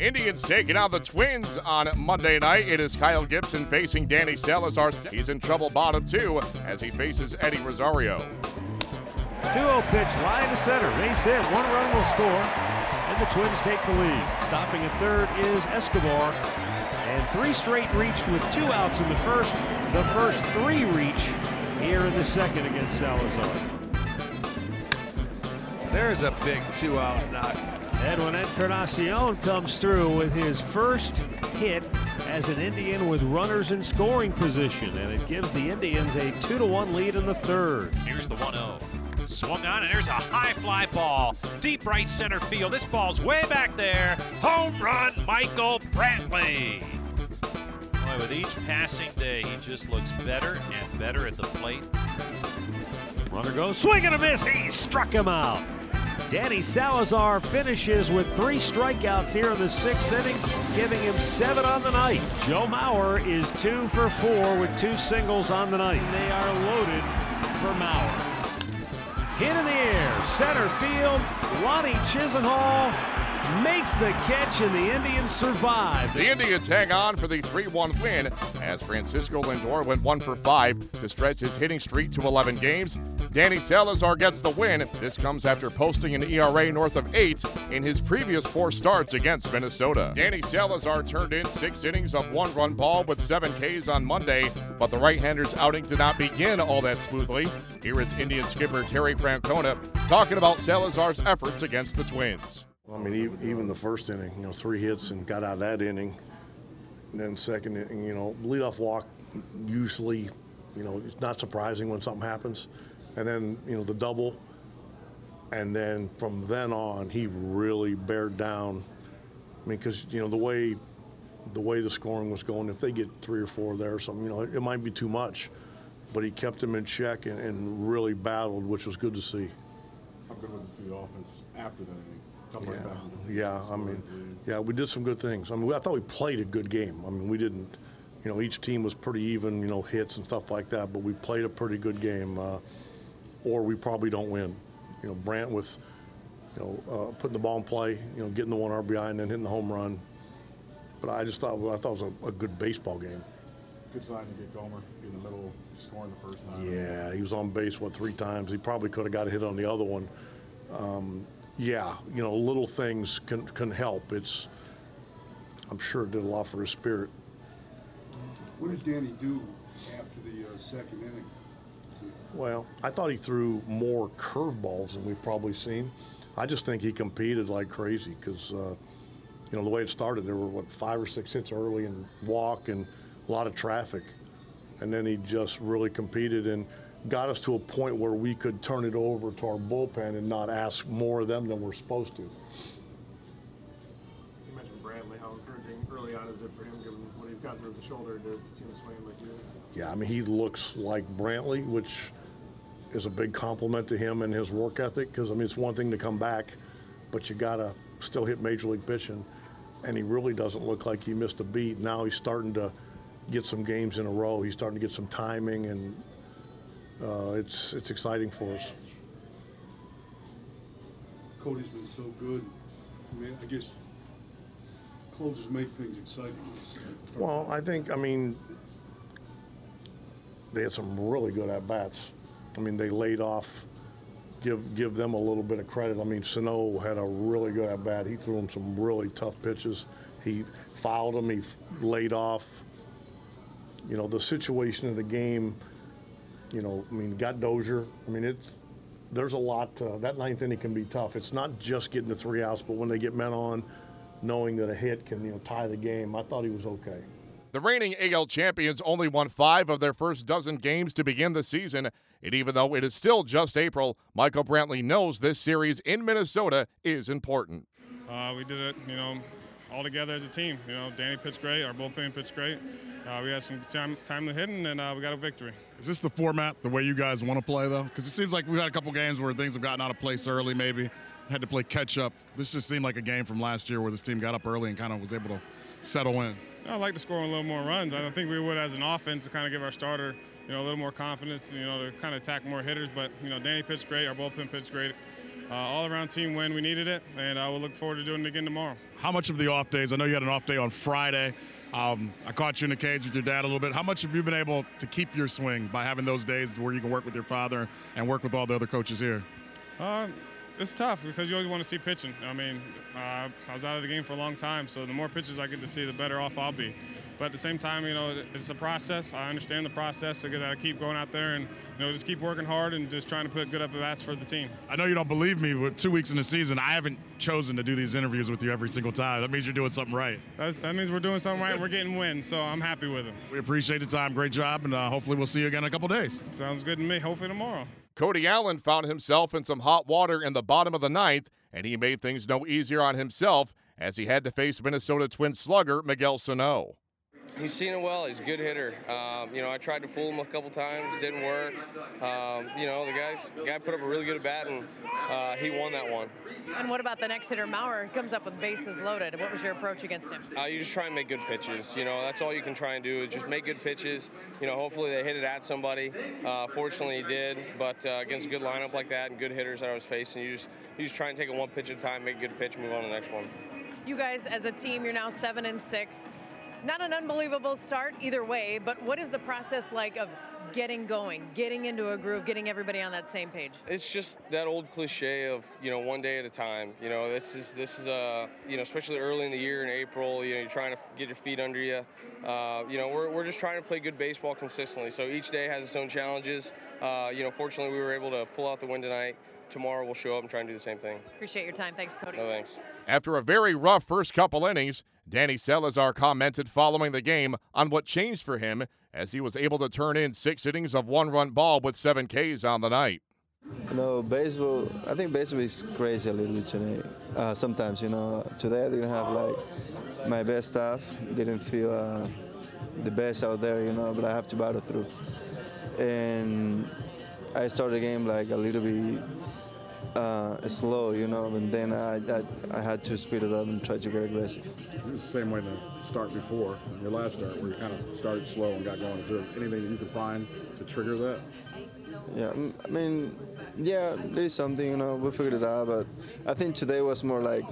Indians taking on the Twins on Monday night. It is Kyle Gibson facing Danny Salazar. He's in trouble bottom two as he faces Eddie Rosario. 2-0 pitch, line to center, base hit, 1 run will score, and the Twins take the lead. Stopping at third is Escobar, and 3 straight reached with 2 outs in the first 3 reach here in the second against Salazar. There's a big 2-out knock. Edwin Encarnacion comes through with his first hit as an Indian with runners in scoring position, and it gives the Indians a 2-1 lead in the third. Here's the 1-0. Swung on, and there's a high fly ball. Deep right center field. This ball's way back there. Home run, Michael Brantley. Boy, with each passing day, he just looks better and better at the plate. Runner goes, swing and a miss. He struck him out. Danny Salazar finishes with 3 strikeouts here in the 6th inning, giving him 7 on the night. Joe Mauer is 2 for 4 with 2 singles on the night. They are loaded for Mauer. Hit in the air, center field. Ronnie Chisenhall makes the catch, and the Indians survive. The Indians hang on for the 3-1 win as Francisco Lindor went 1 for 5 to stretch his hitting streak to 11 games. Danny Salazar gets the win. This comes after posting an ERA north of 8 in his previous 4 starts against Minnesota. Danny Salazar turned in 6 innings of 1-run ball with 7 Ks on Monday, but the right-hander's outing did not begin all that smoothly. Here is Indian skipper Terry Francona talking about Salazar's efforts against the Twins. I mean, even the first inning, 3 hits and got out of that inning. And then second inning, leadoff walk, usually, it's not surprising when something happens. And then, the double. And then from then on, he really bared down. I mean, because, the way the scoring was going, if they get 3 or 4 there or something, it might be too much. But he kept them in check and really battled, which was good to see. How good was it to see the offense after that inning? Yeah, we did some good things. I mean, I thought we played a good game. I mean, we didn't, each team was pretty even, hits and stuff like that, but we played a pretty good game, or we probably don't win. Brant with, putting the ball in play, getting the 1 RBI and then hitting the home run. But I thought it was a good baseball game. Good sign to get Gomer in the middle, scoring the first time. Yeah, he was on base, 3 times. He probably could have got a hit on the other one. Yeah, little things can help. I'm sure it did a lot for his spirit. What did Danny do after the second inning? Well, I thought he threw more curveballs than we've probably seen. I just think he competed like crazy because, the way it started, there were, 5 or 6 hits early and walk and a lot of traffic. And then he just really competed and got us to a point where we could turn it over to our bullpen and not ask more of them than we're supposed to. You mentioned Brantley, how encouraging early on is it for him, given what he's gotten through the shoulder, to see him swing like he did? Yeah, I mean, he looks like Brantley, which is a big compliment to him and his work ethic, because, it's one thing to come back, but you got to still hit Major League pitching, and he really doesn't look like he missed a beat. Now he's starting to get some games in a row. He's starting to get some timing, and it's exciting for us. Cody's been so good. I mean, I guess closers make things exciting. Well, I think, they had some really good at-bats. They laid off. Give them a little bit of credit. Sano had a really good at-bat. He threw him some really tough pitches. He fouled him. He laid off. The situation of the game, got Dozier. There's a lot. That 9th inning can be tough. It's not just getting the 3 outs, but when they get men on, knowing that a hit can, tie the game. I thought he was okay. The reigning AL champions only won 5 of their first dozen games to begin the season. And even though it is still just April, Michael Brantley knows this series in Minnesota is important. We did it, all together as a team. Danny pitched great, our bullpen pitched great. We had some timely hitting, and we got a victory. Is this the format, the way you guys want to play, though? Because it seems like we've had a couple games where things have gotten out of place early, maybe had to play catch-up. This just seemed like a game from last year where this team got up early and kind of was able to settle in. I'd like to score a little more runs. I think we would as an offense to kind of give our starter, a little more confidence, to kind of attack more hitters. But, Danny pitched great. Our bullpen pitched great. all-around team win. We needed it, and we'll look forward to doing it again tomorrow. How much of the off days? I know you had an off day on Friday. I caught you in the cage with your dad a little bit. How much have you been able to keep your swing by having those days where you can work with your father and work with all the other coaches here? It's tough because you always want to see pitching. I mean, I was out of the game for a long time, so the more pitches I get to see, the better off I'll be. But at the same time, you know, it's a process. I understand the process. I got to keep going out there and, you know, just keep working hard and just trying to put good up-at-bats for the team. I know you don't believe me, but 2 weeks in the season, I haven't chosen to do these interviews with you every single time. That means you're doing something right. That means we're doing something right and we're getting wins, so I'm happy with it. We appreciate the time. Great job, and hopefully we'll see you again in a couple days. Sounds good to me. Hopefully tomorrow. Cody Allen found himself in some hot water in the bottom of the ninth, and he made things no easier on himself as he had to face Minnesota Twins slugger Miguel Sano. He's seen it well. He's a good hitter. You know, I tried to fool him a couple times. Didn't work. You know, the guy put up a really good at-bat, and he won that one. And what about the next hitter, Mauer? He comes up with bases loaded. What was your approach against him? You just try and make good pitches. You know, that's all you can try and do is just make good pitches. You know, hopefully they hit it at somebody. Fortunately, he did. But against a good lineup like that and good hitters that I was facing, you just try and take it one pitch at a time, make a good pitch, move on to the next one. You guys, as a team, you're now 7-6. Not an unbelievable start either way, but what is the process like of getting going, getting into a groove, getting everybody on that same page? It's just that old cliche of, you know, one day at a time. You know, this is you know, especially early in the year in April, you know, you're trying to get your feet under you. You know, we're just trying to play good baseball consistently. So each day has its own challenges. You know, fortunately, we were able to pull out the win tonight. Tomorrow we'll show up and try and do the same thing. Appreciate your time. Thanks, Cody. No, thanks. After a very rough first couple innings, Danny Salazar commented following the game on what changed for him as he was able to turn in 6 innings of one-run ball with 7 Ks on the night. You know, baseball, I think baseball is crazy a little bit today. Sometimes, you know, today I didn't have like my best stuff, didn't feel the best out there, you know, but I have to battle through. And I started the game like a little bit slow, you know, and then I had to speed it up and try to get aggressive. It was the same way to start before, your last start, where you kind of started slow and got going. Is there anything you could find to trigger that? Yeah, I mean, yeah, there's something, you know, we figured it out, but I think today was more like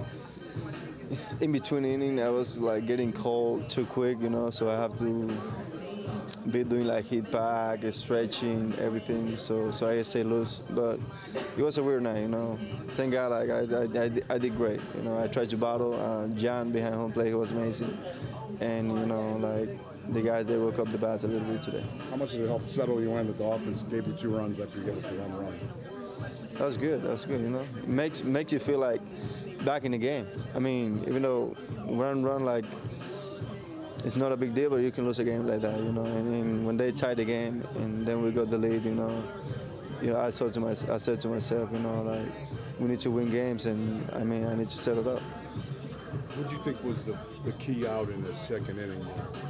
in between inning, I was like getting cold too quick, you know, so I have to be doing like heat pack, stretching, everything, so I stay loose. But it was a weird night, you know. Thank God, like I did great. You know, I tried to battle. John behind home plate, he was amazing, and you know, like the guys, they woke up the bats a little bit today. How much did it help settle you in that the offense gave you 2 runs after you gave it to 1 run? That was good. That was good. You know, it makes you feel like back in the game. I mean, even though run like. It's not a big deal, but you can lose a game like that, you know. And when they tie the game, and then we got the lead, you know. I said to myself, you know, like we need to win games, and I mean, I need to set it up. What do you think was the key out in the second inning?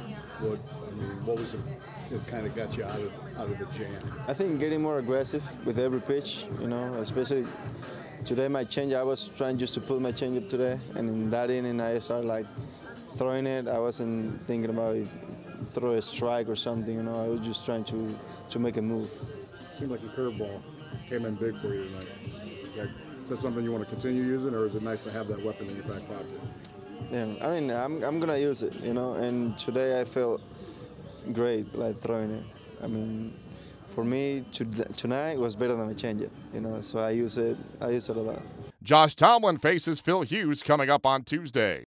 What was it that kind of got you out of the jam? I think getting more aggressive with every pitch, you know, especially today my change. I was trying just to pull my change up today, and in that inning I started like throwing it. I wasn't thinking about throw a strike or something, you know. I was just trying to make a move. Seemed like a curveball came in big for you tonight. Is that something you want to continue using, or is it nice to have that weapon in your back pocket? Yeah, I mean, I'm gonna use it, you know. And today I felt great, like throwing it. I mean, for me tonight was better than a changeup, you know. So I use it a lot. Josh Tomlin faces Phil Hughes coming up on Tuesday.